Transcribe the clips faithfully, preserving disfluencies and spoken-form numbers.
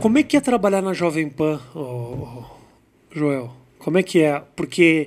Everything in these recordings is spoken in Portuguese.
Como é que é trabalhar na Jovem Pan, oh, Joel? Como é que é? Porque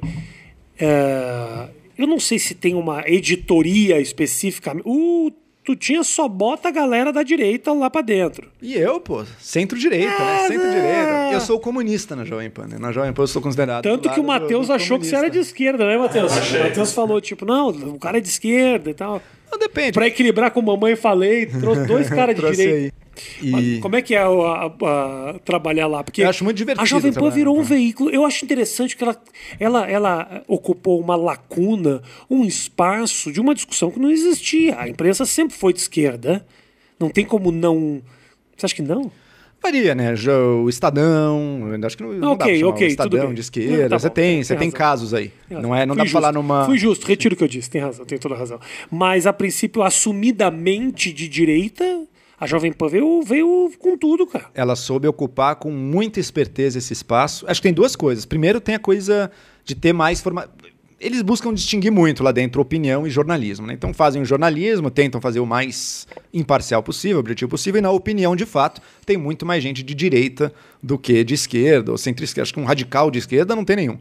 é, eu não sei se tem uma editoria específica. Uh, tu tinha só bota a galera da direita lá pra dentro. E eu, pô, centro-direita, é, né? Centro-direita. Eu sou comunista na Jovem Pan, né? Na Jovem Pan eu sou considerado... Tanto que o Matheus achou que você era de esquerda, né, Matheus? O Matheus falou, tipo, não, o cara é de esquerda e tal. Não, depende. Pra equilibrar com mamãe falei, trouxe dois caras de direita. Aí. E... Como é que é a, a, a, trabalhar lá? Porque eu acho muito divertido. A Jovem Pan virou um veículo. Eu acho interessante que ela, ela, ela ocupou uma lacuna, um espaço de uma discussão que não existia. A imprensa sempre foi de esquerda. Não tem como não... Você acha que não? Varia, né? O Estadão, acho que não, não okay, dá pra okay, o Estadão de esquerda. Tá você bom, tem, tem, você tem casos aí. Não, é, não dá pra falar numa... Fui justo, retiro o que eu disse, tem razão, tem toda a razão. Mas, a princípio, assumidamente de direita... A Jovem Pan veio, veio com tudo, cara. Ela soube ocupar com muita esperteza esse espaço. Acho que tem duas coisas. Primeiro, tem a coisa de ter mais forma... Eles buscam distinguir muito lá dentro opinião e jornalismo, né? Então fazem o jornalismo, tentam fazer o mais imparcial possível, objetivo possível, e na opinião, de fato, tem muito mais gente de direita do que de esquerda ou centro-esquerda. Acho que um radical de esquerda não tem nenhum.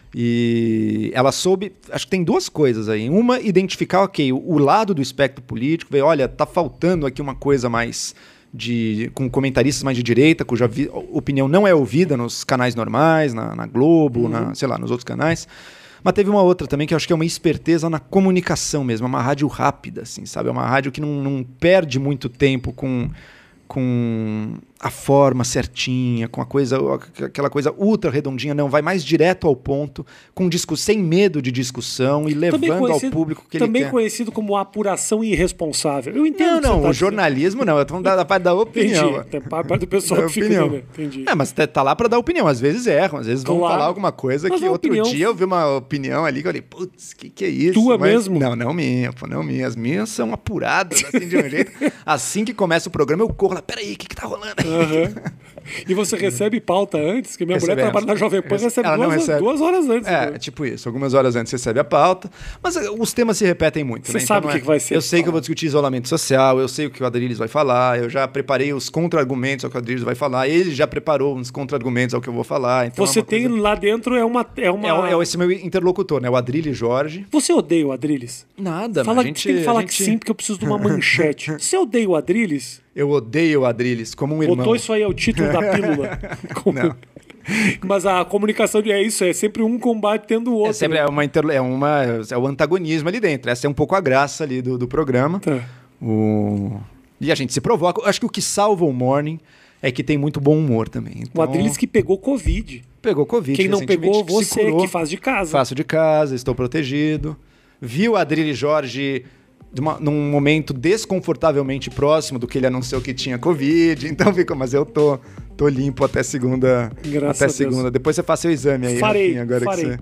E ela soube, acho que tem duas coisas aí. Uma, identificar, ok, o, o lado do espectro político, ver, olha, tá faltando aqui uma coisa mais de, com comentaristas mais de direita, cuja vi, opinião não é ouvida nos canais normais, na, na Globo, uhum. na, sei lá, nos outros canais. Mas teve uma outra também que eu acho que é uma esperteza na comunicação mesmo, é uma rádio rápida, assim, sabe? É uma rádio que não, não perde muito tempo com... com a forma certinha, com a coisa, aquela coisa ultra redondinha, não, vai mais direto ao ponto, com discurso, sem medo de discussão e levando ao público que ele quer. Também conhecido como apuração irresponsável. Eu entendo. Não, não, tá o jornalismo não, eu tô da parte da opinião. Entendi, tem parte do pessoal que fica, né? Entendi. É, mas tá lá pra dar opinião, às vezes erram, às vezes vão claro. falar alguma coisa mas que outro opinião... dia eu vi uma opinião ali que eu falei, putz, que que é isso? Tua mas... mesmo? Não, não minha, pô, não minha, as minhas são apuradas, assim, de um jeito. Assim que começa o programa, eu corro lá, peraí, o que que tá rolando aí? Uhum. E você recebe pauta antes? Que minha Recebemos. mulher trabalha na Jovem Pan, recebe, Ela duas, recebe duas horas antes. É, né? Tipo isso. Algumas horas antes recebe a pauta. Mas os temas se repetem muito. Você né? sabe o então, que, é... que vai ser. Eu sei que eu vou discutir isolamento social, eu sei o que o Adriles vai falar, eu já preparei os contra-argumentos ao que o Adriles vai falar, ele já preparou uns contra-argumentos ao que eu vou falar. Então você é tem coisa... lá dentro é uma... É, uma... É, é esse meu interlocutor, né? O Adriles Jorge. Você odeia o Adriles? Nada, Fala, a gente... Tem que falar gente... que sim, porque eu preciso de uma manchete. Você odeia o Adriles? Eu odeio o Adriles como um irmão. Botou isso aí, é o título da pílula. Como... Não. Mas a comunicação é isso, é sempre um combatendo o outro. É sempre é uma, inter... é uma é o antagonismo ali dentro. Essa é um pouco a graça ali do, do programa. Tá. O... E a gente se provoca. Acho que o que salva o Morning é que tem muito bom humor também. Então... O Adriles que pegou Covid. Pegou Covid. Quem não pegou, que você, curou, que faz de casa. Faço de casa, estou protegido. Viu o Adriles Jorge... De uma, num momento desconfortavelmente próximo do que ele anunciou que tinha Covid, então ficou, mas eu tô, tô limpo até segunda. Graças até segunda. Deus. Depois você faz seu exame aí. Farei, Rafinha, agora farei. Que você...